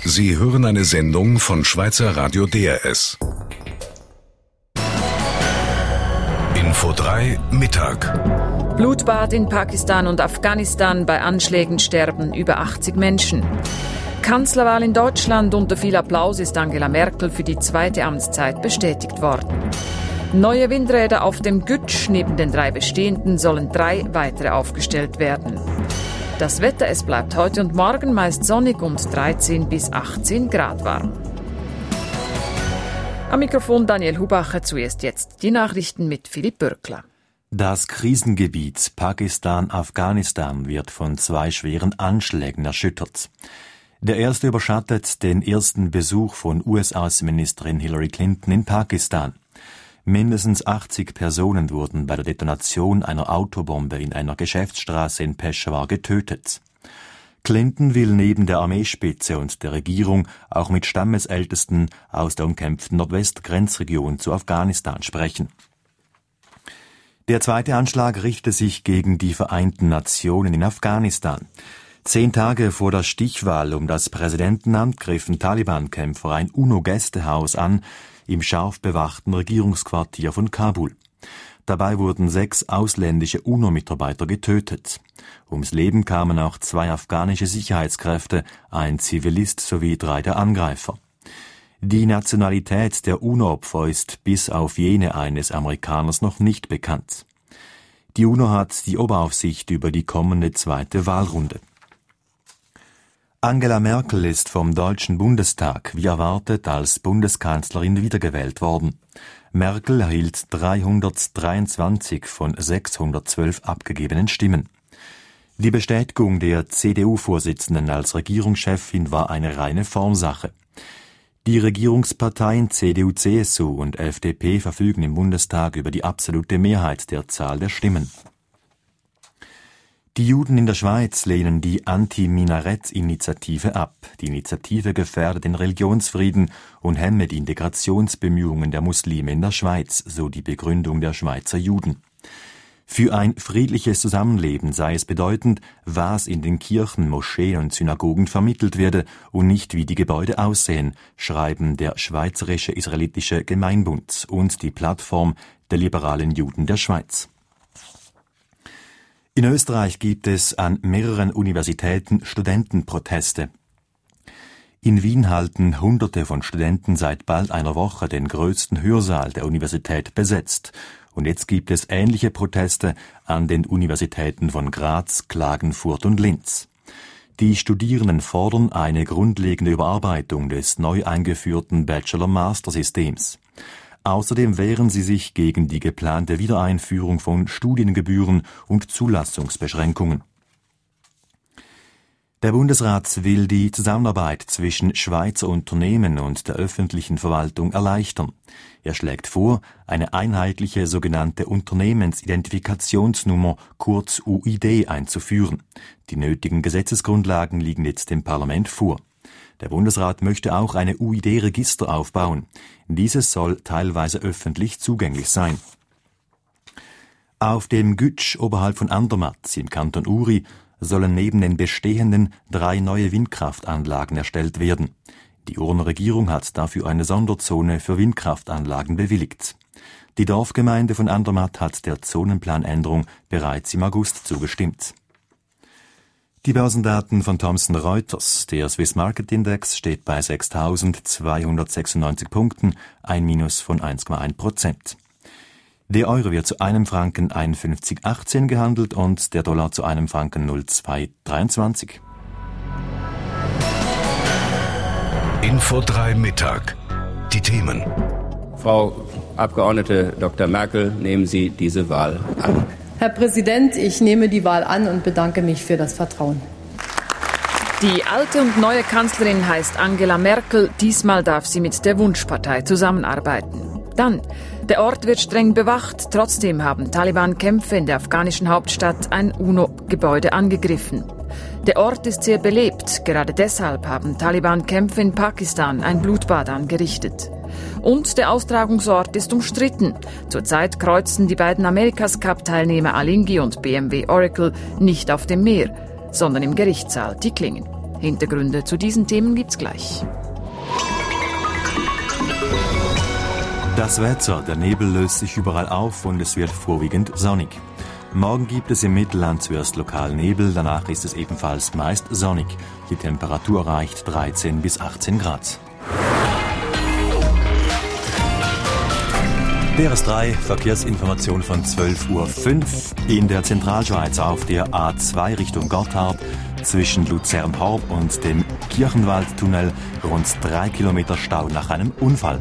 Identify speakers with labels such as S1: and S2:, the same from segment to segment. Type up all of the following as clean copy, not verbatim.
S1: Sie hören eine Sendung von Schweizer Radio DRS. Info 3 Mittag.
S2: Blutbad in Pakistan und Afghanistan. Bei Anschlägen sterben über 80 Menschen. Kanzlerwahl in Deutschland. Unter viel Applaus ist Angela Merkel für die zweite Amtszeit bestätigt worden. Neue Windräder auf dem Gütsch. Neben den 3 bestehenden sollen 3 weitere aufgestellt werden. Das Wetter, es bleibt heute und morgen meist sonnig und 13 bis 18 Grad warm. Am Mikrofon Daniel Hubacher, zuerst jetzt die Nachrichten mit Philipp Bürkler.
S3: Das Krisengebiet Pakistan-Afghanistan wird von 2 schweren Anschlägen erschüttert. Der erste überschattet den ersten Besuch von US-Außenministerin Hillary Clinton in Pakistan. Mindestens 80 Personen wurden bei der Detonation einer Autobombe in einer Geschäftsstraße in Peshawar getötet. Clinton will neben der Armeespitze und der Regierung auch mit Stammesältesten aus der umkämpften Nordwestgrenzregion zu Afghanistan sprechen. Der zweite Anschlag richtete sich gegen die Vereinten Nationen in Afghanistan. 10 Tage vor der Stichwahl um das Präsidentenamt griffen Taliban-Kämpfer ein UNO-Gästehaus an, im scharf bewachten Regierungsquartier von Kabul. Dabei wurden 6 ausländische UNO-Mitarbeiter getötet. Ums Leben kamen auch 2 afghanische Sicherheitskräfte, ein Zivilist sowie 3 der Angreifer. Die Nationalität der UNO-Opfer ist bis auf jene eines Amerikaners noch nicht bekannt. Die UNO hat die Oberaufsicht über die kommende zweite Wahlrunde. Angela Merkel ist vom Deutschen Bundestag, wie erwartet, als Bundeskanzlerin wiedergewählt worden. Merkel erhielt 323 von 612 abgegebenen Stimmen. Die Bestätigung der CDU-Vorsitzenden als Regierungschefin war eine reine Formsache. Die Regierungsparteien CDU, CSU und FDP verfügen im Bundestag über die absolute Mehrheit der Zahl der Stimmen. Die Juden in der Schweiz lehnen die Anti-Minarett-Initiative ab. Die Initiative gefährdet den Religionsfrieden und hemme die Integrationsbemühungen der Muslime in der Schweiz, so die Begründung der Schweizer Juden. Für ein friedliches Zusammenleben sei es bedeutend, was in den Kirchen, Moscheen und Synagogen vermittelt werde und nicht wie die Gebäude aussehen, schreiben der Schweizerische Israelitische Gemeinbund und die Plattform der liberalen Juden der Schweiz. In Österreich gibt es an mehreren Universitäten Studentenproteste. In Wien halten Hunderte von Studenten seit bald einer Woche den größten Hörsaal der Universität besetzt. Und jetzt gibt es ähnliche Proteste an den Universitäten von Graz, Klagenfurt und Linz. Die Studierenden fordern eine grundlegende Überarbeitung des neu eingeführten Bachelor-Master-Systems. Außerdem wehren sie sich gegen die geplante Wiedereinführung von Studiengebühren und Zulassungsbeschränkungen. Der Bundesrat will die Zusammenarbeit zwischen Schweizer Unternehmen und der öffentlichen Verwaltung erleichtern. Er schlägt vor, eine einheitliche sogenannte Unternehmensidentifikationsnummer, kurz UID, einzuführen. Die nötigen Gesetzesgrundlagen liegen jetzt dem Parlament vor. Der Bundesrat möchte auch eine UID-Register aufbauen. Dieses soll teilweise öffentlich zugänglich sein. Auf dem Gütsch oberhalb von Andermatt im Kanton Uri sollen neben den bestehenden 3 neue Windkraftanlagen erstellt werden. Die Urner Regierung hat dafür eine Sonderzone für Windkraftanlagen bewilligt. Die Dorfgemeinde von Andermatt hat der Zonenplanänderung bereits im August zugestimmt. Die Börsendaten von Thomson Reuters. Der Swiss Market Index steht bei 6.296 Punkten, ein Minus von 1,1%. Der Euro wird zu einem Franken 51,18 gehandelt und der Dollar zu einem Franken 0,223.
S1: Info 3 Mittag. Die Themen.
S4: Frau Abgeordnete Dr. Merkel, nehmen Sie diese Wahl an.
S5: Herr Präsident, ich nehme die Wahl an und bedanke mich für das Vertrauen.
S2: Die alte und neue Kanzlerin heißt Angela Merkel. Diesmal darf sie mit der Wunschpartei zusammenarbeiten. Dann, der Ort wird streng bewacht. Trotzdem haben Taliban-Kämpfer in der afghanischen Hauptstadt ein UNO-Gebäude angegriffen. Der Ort ist sehr belebt. Gerade deshalb haben Taliban-Kämpfer in Pakistan ein Blutbad angerichtet. Und der Austragungsort ist umstritten. Zurzeit kreuzen die beiden America's-Cup-Teilnehmer Alinghi und BMW Oracle nicht auf dem Meer, sondern im Gerichtssaal Dicklingen. Hintergründe zu diesen Themen gibt's gleich.
S3: Das Wetter, der Nebel löst sich überall auf und es wird vorwiegend sonnig. Morgen gibt es im Mittelland zuerst lokal Nebel, danach ist es ebenfalls meist sonnig. Die Temperatur erreicht 13 bis 18 Grad. DRS3 Verkehrsinformation von 12.05 Uhr in der Zentralschweiz auf der A2 Richtung Gotthard zwischen Luzern-Horb und dem Kirchenwaldtunnel rund 3 Kilometer Stau nach einem Unfall.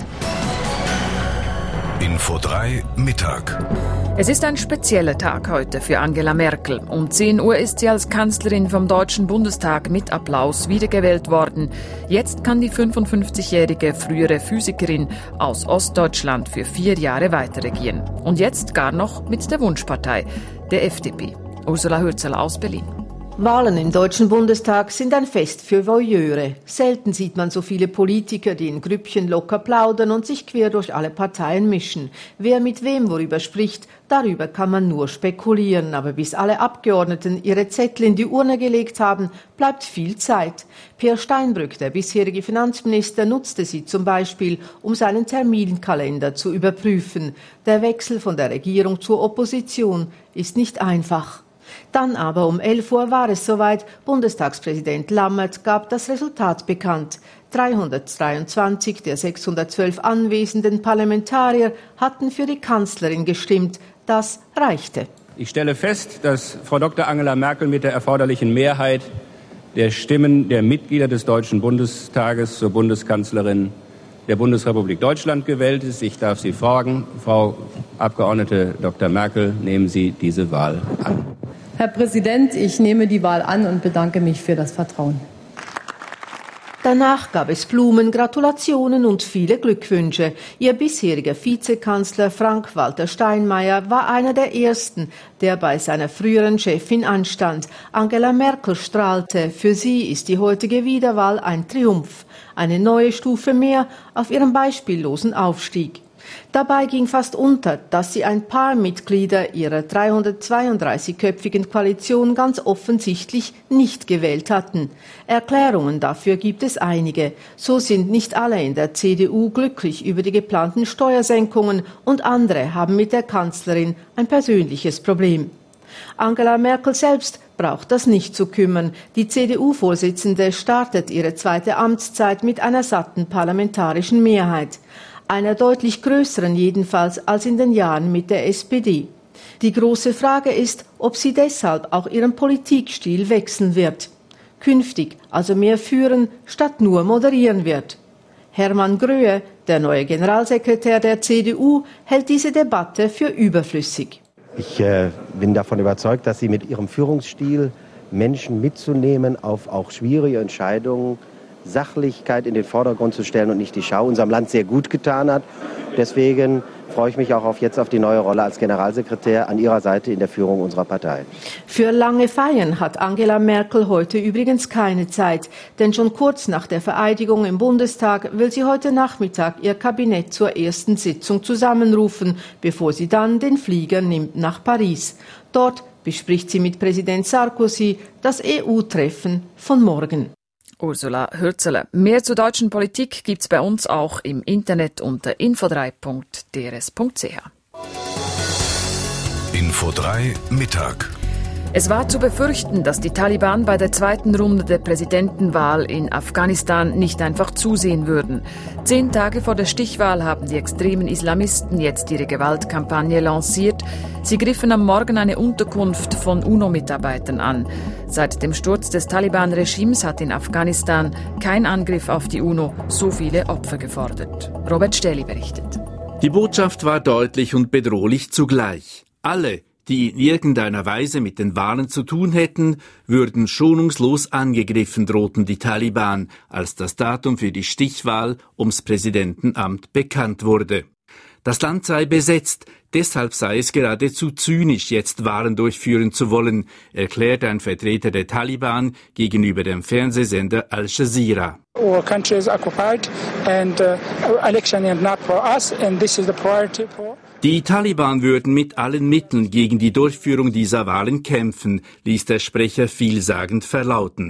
S1: Info 3 Mittag.
S2: Es ist ein spezieller Tag heute für Angela Merkel. Um 10 Uhr ist sie als Kanzlerin vom Deutschen Bundestag mit Applaus wiedergewählt worden. Jetzt kann die 55-jährige frühere Physikerin aus Ostdeutschland für 4 Jahre weiterregieren. Und jetzt gar noch mit der Wunschpartei, der FDP. Ursula Hürzeler aus Berlin.
S6: Wahlen im Deutschen Bundestag sind ein Fest für Voyeure. Selten sieht man so viele Politiker, die in Grüppchen locker plaudern und sich quer durch alle Parteien mischen. Wer mit wem worüber spricht, darüber kann man nur spekulieren. Aber bis alle Abgeordneten ihre Zettel in die Urne gelegt haben, bleibt viel Zeit. Peer Steinbrück, der bisherige Finanzminister, nutzte sie zum Beispiel, um seinen Terminkalender zu überprüfen. Der Wechsel von der Regierung zur Opposition ist nicht einfach. Dann aber um 11 Uhr war es soweit. Bundestagspräsident Lammert gab das Resultat bekannt. 323 der 612 anwesenden Parlamentarier hatten für die Kanzlerin gestimmt. Das reichte.
S4: Ich stelle fest, dass Frau Dr. Angela Merkel mit der erforderlichen Mehrheit der Stimmen der Mitglieder des Deutschen Bundestages zur Bundeskanzlerin der Bundesrepublik Deutschland gewählt ist. Ich darf Sie fragen, Frau Abgeordnete Dr. Merkel, nehmen Sie diese Wahl an?
S5: Herr Präsident, ich nehme die Wahl an und bedanke mich für das Vertrauen.
S6: Danach gab es Blumen, Gratulationen und viele Glückwünsche. Ihr bisheriger Vizekanzler Frank-Walter Steinmeier war einer der ersten, der bei seiner früheren Chefin anstand. Angela Merkel strahlte. Für sie ist die heutige Wiederwahl ein Triumph. Eine neue Stufe mehr auf ihrem beispiellosen Aufstieg. Dabei ging fast unter, dass sie ein paar Mitglieder ihrer 332-köpfigen Koalition ganz offensichtlich nicht gewählt hatten. Erklärungen dafür gibt es einige. So sind nicht alle in der CDU glücklich über die geplanten Steuersenkungen und andere haben mit der Kanzlerin ein persönliches Problem. Angela Merkel selbst braucht das nicht zu kümmern. Die CDU-Vorsitzende startet ihre zweite Amtszeit mit einer satten parlamentarischen Mehrheit. Einer deutlich größeren jedenfalls als in den Jahren mit der SPD. Die große Frage ist, ob sie deshalb auch ihren Politikstil wechseln wird. Künftig also mehr führen statt nur moderieren wird. Hermann Gröhe, der neue Generalsekretär der CDU, hält diese Debatte für überflüssig.
S7: Ich bin davon überzeugt, dass sie mit ihrem Führungsstil Menschen mitzunehmen auf auch schwierige Entscheidungen, Sachlichkeit in den Vordergrund zu stellen und nicht die Schau, unserem Land sehr gut getan hat. Deswegen freue ich mich auch jetzt auf die neue Rolle als Generalsekretär an ihrer Seite in der Führung unserer Partei.
S6: Für lange Feiern hat Angela Merkel heute übrigens keine Zeit. Denn schon kurz nach der Vereidigung im Bundestag will sie heute Nachmittag ihr Kabinett zur ersten Sitzung zusammenrufen, bevor sie dann den Flieger nimmt nach Paris. Dort bespricht sie mit Präsident Sarkozy das EU-Treffen von morgen.
S2: Ursula Hürzeler. Mehr zur deutschen Politik gibt's bei uns auch im Internet unter info3.drs.ch.
S1: Info 3 Mittag.
S2: Es war zu befürchten, dass die Taliban bei der zweiten Runde der Präsidentenwahl in Afghanistan nicht einfach zusehen würden. 10 Tage vor der Stichwahl haben die extremen Islamisten jetzt ihre Gewaltkampagne lanciert. Sie griffen am Morgen eine Unterkunft von UNO-Mitarbeitern an. Seit dem Sturz des Taliban-Regimes hat in Afghanistan kein Angriff auf die UNO so viele Opfer gefordert. Robert Stähli berichtet.
S8: Die Botschaft war deutlich und bedrohlich zugleich. Alle, die in irgendeiner Weise mit den Wahlen zu tun hätten, würden schonungslos angegriffen, drohten die Taliban, als das Datum für die Stichwahl ums Präsidentenamt bekannt wurde. Das Land sei besetzt, deshalb sei es geradezu zynisch, jetzt Wahlen durchführen zu wollen, erklärt ein Vertreter der Taliban gegenüber dem Fernsehsender Al Jazeera.
S9: Our country is occupied and election is not for us and this is the priority for.
S8: Die Taliban würden mit allen Mitteln gegen die Durchführung dieser Wahlen kämpfen, ließ der Sprecher vielsagend verlauten.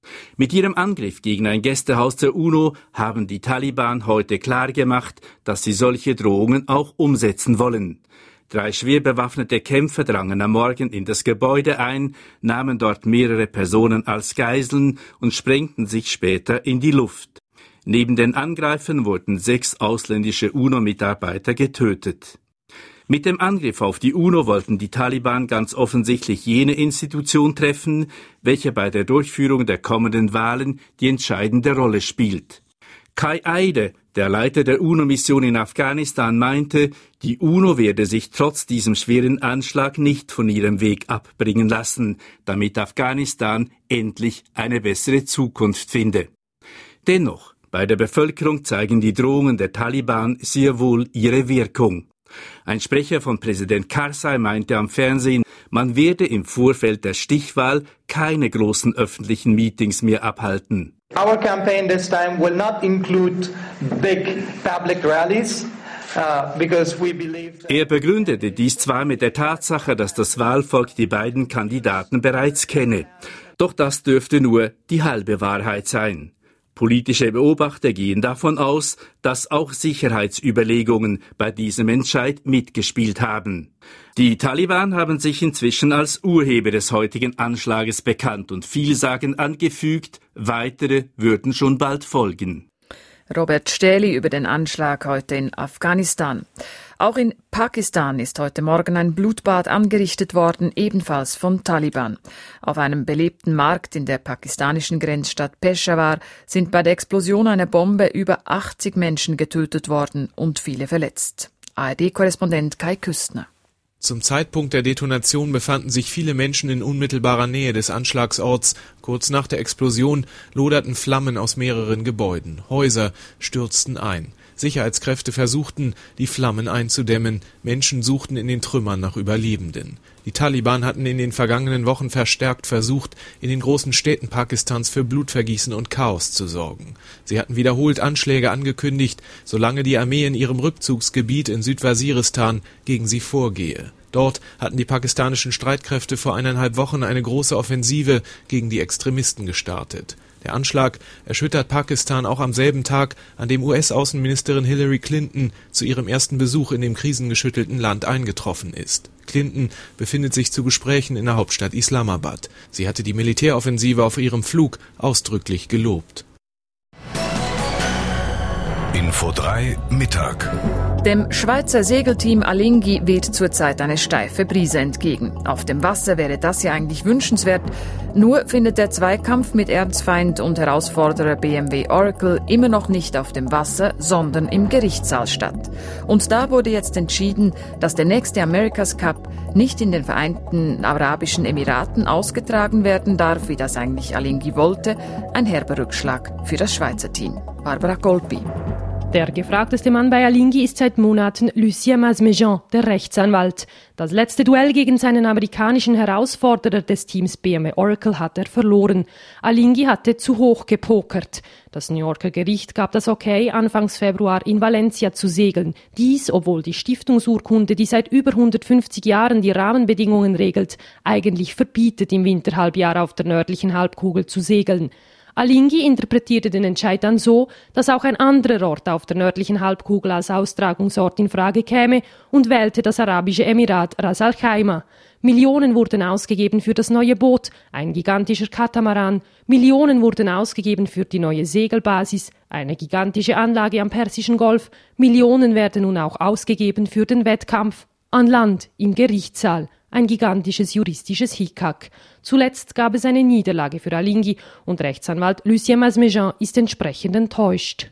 S8: Mit ihrem Angriff gegen ein Gästehaus der UNO haben die Taliban heute klargemacht, dass sie solche Drohungen auch umsetzen wollen. 3 schwer bewaffnete Kämpfer drangen am Morgen in das Gebäude ein, nahmen dort mehrere Personen als Geiseln und sprengten sich später in die Luft. Neben den Angreifern wurden 6 ausländische UNO-Mitarbeiter getötet. Mit dem Angriff auf die UNO wollten die Taliban ganz offensichtlich jene Institution treffen, welche bei der Durchführung der kommenden Wahlen die entscheidende Rolle spielt. Kai Eide, der Leiter der UNO-Mission in Afghanistan, meinte, die UNO werde sich trotz diesem schweren Anschlag nicht von ihrem Weg abbringen lassen, damit Afghanistan endlich eine bessere Zukunft finde. Dennoch, bei der Bevölkerung zeigen die Drohungen der Taliban sehr wohl ihre Wirkung. Ein Sprecher von Präsident Karzai meinte am Fernsehen, man werde im Vorfeld der Stichwahl keine großen öffentlichen Meetings mehr abhalten.
S10: Our campaign this time will not include big public rallies.
S8: Er begründete dies zwar mit der Tatsache, dass das Wahlvolk die beiden Kandidaten bereits kenne. Doch das dürfte nur die halbe Wahrheit sein. Politische Beobachter gehen davon aus, dass auch Sicherheitsüberlegungen bei diesem Entscheid mitgespielt haben. Die Taliban haben sich inzwischen als Urheber des heutigen Anschlages bekannt und vielsagend angefügt, weitere würden schon bald folgen.
S2: Robert Stähli über den Anschlag heute in Afghanistan. Auch in Pakistan ist heute Morgen ein Blutbad angerichtet worden, ebenfalls von Taliban. Auf einem belebten Markt in der pakistanischen Grenzstadt Peshawar sind bei der Explosion einer Bombe über 80 Menschen getötet worden und viele verletzt. ARD-Korrespondent Kai Küstner.
S11: Zum Zeitpunkt der Detonation befanden sich viele Menschen in unmittelbarer Nähe des Anschlagsorts. Kurz nach der Explosion loderten Flammen aus mehreren Gebäuden. Häuser stürzten ein. Sicherheitskräfte versuchten, die Flammen einzudämmen. Menschen suchten in den Trümmern nach Überlebenden. Die Taliban hatten in den vergangenen Wochen verstärkt versucht, in den großen Städten Pakistans für Blutvergießen und Chaos zu sorgen. Sie hatten wiederholt Anschläge angekündigt, solange die Armee in ihrem Rückzugsgebiet in Südwaziristan gegen sie vorgehe. Dort hatten die pakistanischen Streitkräfte vor 1,5 Wochen eine große Offensive gegen die Extremisten gestartet. Der Anschlag erschüttert Pakistan auch am selben Tag, an dem US-Außenministerin Hillary Clinton zu ihrem ersten Besuch in dem krisengeschüttelten Land eingetroffen ist. Clinton befindet sich zu Gesprächen in der Hauptstadt Islamabad. Sie hatte die Militäroffensive auf ihrem Flug ausdrücklich gelobt.
S1: Info 3 Mittag.
S2: Dem Schweizer Segelteam Alinghi weht zurzeit eine steife Brise entgegen. Auf dem Wasser wäre das ja eigentlich wünschenswert. Nur findet der Zweikampf mit Erzfeind und Herausforderer BMW Oracle immer noch nicht auf dem Wasser, sondern im Gerichtssaal statt. Und da wurde jetzt entschieden, dass der nächste America's Cup nicht in den Vereinigten Arabischen Emiraten ausgetragen werden darf, wie das eigentlich Alinghi wollte. Ein herber Rückschlag für das Schweizer Team. Barbara Golpi.
S12: Der gefragteste Mann bei Alinghi ist seit Monaten Lucien Masmejean, der Rechtsanwalt. Das letzte Duell gegen seinen amerikanischen Herausforderer des Teams BMW Oracle hat er verloren. Alinghi hatte zu hoch gepokert. Das New Yorker Gericht gab das Okay, anfangs Februar in Valencia zu segeln. Dies, obwohl die Stiftungsurkunde, die seit über 150 Jahren die Rahmenbedingungen regelt, eigentlich verbietet, im Winterhalbjahr auf der nördlichen Halbkugel zu segeln. Alinghi interpretierte den Entscheid dann so, dass auch ein anderer Ort auf der nördlichen Halbkugel als Austragungsort in Frage käme und wählte das arabische Emirat Ras Al Khaimah. Millionen wurden ausgegeben für das neue Boot, ein gigantischer Katamaran. Millionen wurden ausgegeben für die neue Segelbasis, eine gigantische Anlage am Persischen Golf. Millionen werden nun auch ausgegeben für den Wettkampf. An Land, im Gerichtssaal. Ein gigantisches juristisches Hickhack. Zuletzt gab es eine Niederlage für Alinghi und Rechtsanwalt Lucien Masmejean ist entsprechend enttäuscht.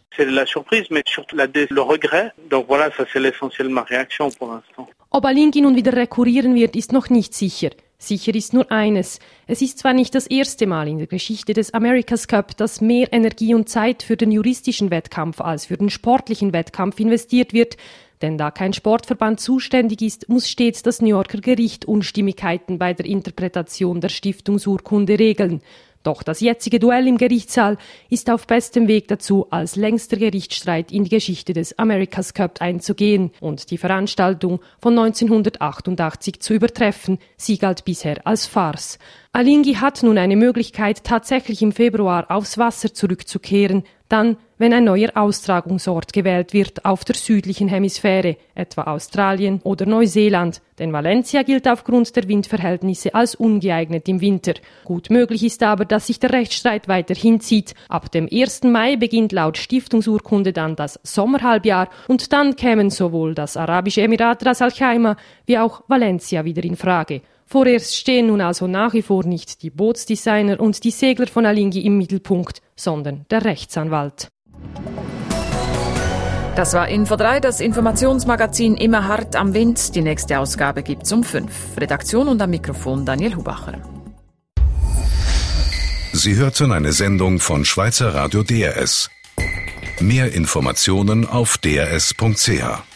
S12: Ob Alinghi nun wieder rekurrieren wird, ist noch nicht sicher. Sicher ist nur eines. Es ist zwar nicht das erste Mal in der Geschichte des America's Cup, dass mehr Energie und Zeit für den juristischen Wettkampf als für den sportlichen Wettkampf investiert wird, denn da kein Sportverband zuständig ist, muss stets das New Yorker Gericht Unstimmigkeiten bei der Interpretation der Stiftungsurkunde regeln. Doch das jetzige Duell im Gerichtssaal ist auf bestem Weg dazu, als längster Gerichtsstreit in die Geschichte des America's Cup einzugehen und die Veranstaltung von 1988 zu übertreffen. Sie galt bisher als Farce. Alinghi hat nun eine Möglichkeit, tatsächlich im Februar aufs Wasser zurückzukehren, dann, wenn ein neuer Austragungsort gewählt wird auf der südlichen Hemisphäre, etwa Australien oder Neuseeland, denn Valencia gilt aufgrund der Windverhältnisse als ungeeignet im Winter. Gut möglich ist aber, dass sich der Rechtsstreit weiter hinzieht. Ab dem 1. Mai beginnt laut Stiftungsurkunde dann das Sommerhalbjahr und dann kämen sowohl das Arabische Emirat Ras Al Khaimah wie auch Valencia wieder in Frage. Vorerst stehen nun also nach wie vor nicht die Bootsdesigner und die Segler von Alinghi im Mittelpunkt, sondern der Rechtsanwalt.
S2: Das war Info 3, das Informationsmagazin immer hart am Wind. Die nächste Ausgabe gibt's um 5. Redaktion und am Mikrofon Daniel Hubacher.
S1: Sie hörten eine Sendung von Schweizer Radio DRS. Mehr Informationen auf drs.ch.